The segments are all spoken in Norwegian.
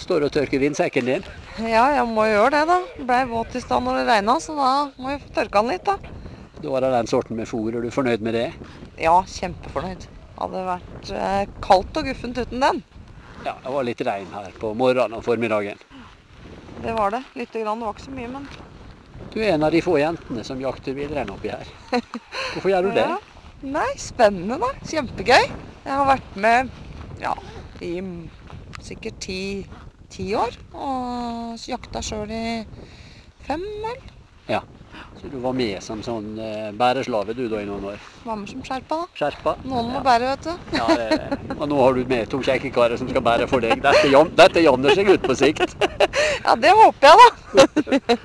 Står og tørker vindsekken din? Ja, jeg må gjøre det da. Ble våt i stedet når det regnet, så da må jeg tørke den litt da. Da var det den sorten med fôr, er du fornøyd med det? Ja, kjempefornøyd. Hadde vært kaldt og guffent uten den. Ja, det var litt regn her på morgenen og formiddagen. Det var det. Litt grann, det var ikke så mye, men... Du er en av de få jentene som jakter villrein oppi her. Hvorfor gjør du det? Ja. Nei, spennende da. Kjempegøy. Jeg har vært med, ja, i sikkert 10 år, og jakta selv i 5 vel. Ja, så du var med som sånn bæreslave du da i noen år? Var med som skjerpa da. Skjerpa? Noen må bære, vet du. Ja, og nå har du med 2 kjekkekarer som skal bære for deg. Dette jamner seg ut på sikt. Ja, det håper jeg da.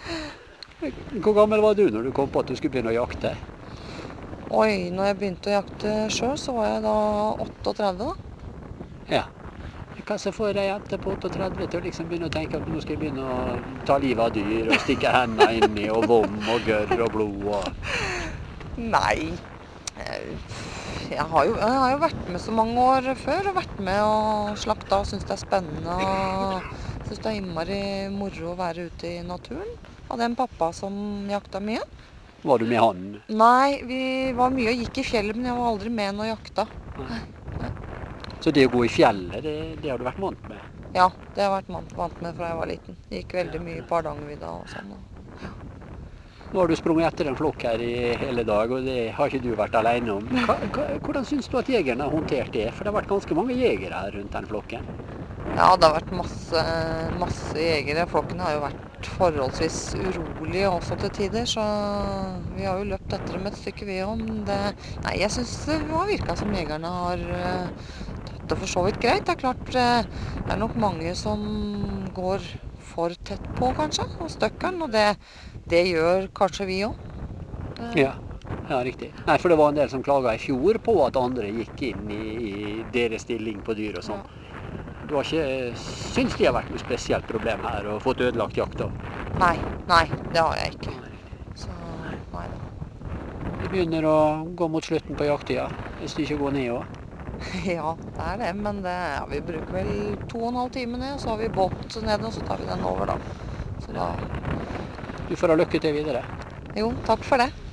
Hvor gammel var du når du kom på at du skulle begynne å jakte? Oi, når jeg begynte å jakte selv, så var jeg da 38 da. Ja. Hva så får ei jente på 38 til å liksom begynne å tenke at nå skal jeg begynne å ta livet av dyr og stikke hendene inni og vom og gørr og blod og... Nei, jeg har jo vært med så mange år før og vært med og slakta og synes det er spennende og synes det er innmari moro å være ute i naturen. Hadde en pappa som jakta mye. Var du med han? Nei, vi var mye og gikk i fjellet, men jeg var aldri med når jeg jakta. Nei. Så det å gå i fjellet, det har du vært vant med? Ja, det har jeg vært vant med fra jeg var liten. Jeg gikk veldig mye på Hardangervidda og sånn. Nå har du sprunget etter en flokk her i hele dag, og det har ikke du vært alene om. Hvordan synes du at jegerne har håndtert det? For det har vært ganske mange jegere her rundt den flokken. Ja, det har vært masse jegere. Flokken har jo vært forholdsvis urolige også til tider, så vi har jo løpt etter dem et stykke vi om. Nei, jeg synes det har virket som jegerne har tatt det for så vidt greit. Det er klart, det er nok mange som går for tett på kanskje, og støkkeren, og det gjør kanskje vi også. Ja, riktig. Nei, for det var en del som klaget i fjor på at andre gikk inn i deres stilling på dyr og sånn. Du har ikke syns det har vært noe spesielt problem her og fått ødelagt jakta? Nei, det har jeg ikke. Så, nei da. Det begynner å gå mot slutten på jakttida, hvis det ikke går ned også. Ja, det er det, men vi bruker vel 2,5 timer ned, og så har vi båt nede, og så tar vi den over da. Så da... Du får ha lykke til videre. Jo, takk for det.